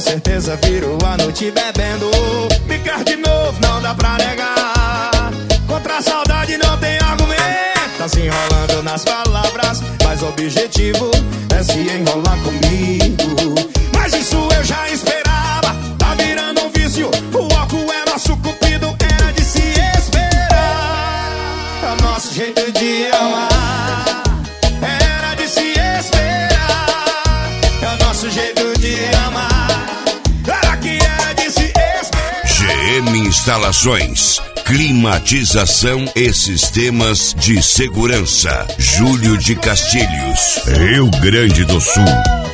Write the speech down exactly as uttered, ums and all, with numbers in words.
certeza virou a noite bebendo. Me quer de novo, não dá pra negar. Contra a saudade não tem argumento. Tá se enrolando nas palavras, mas o objetivo é se enrolar comigo. Mas isso eu já esperava, tá virando um vício. O álcool é nosso cupido, era de se esperar. É o nosso jeito de amar, era de se esperar. É o nosso jeito de amar, era que era de se esperar. G M Instalações, climatização e sistemas de segurança. Júlio de Castilhos, Rio Grande do Sul.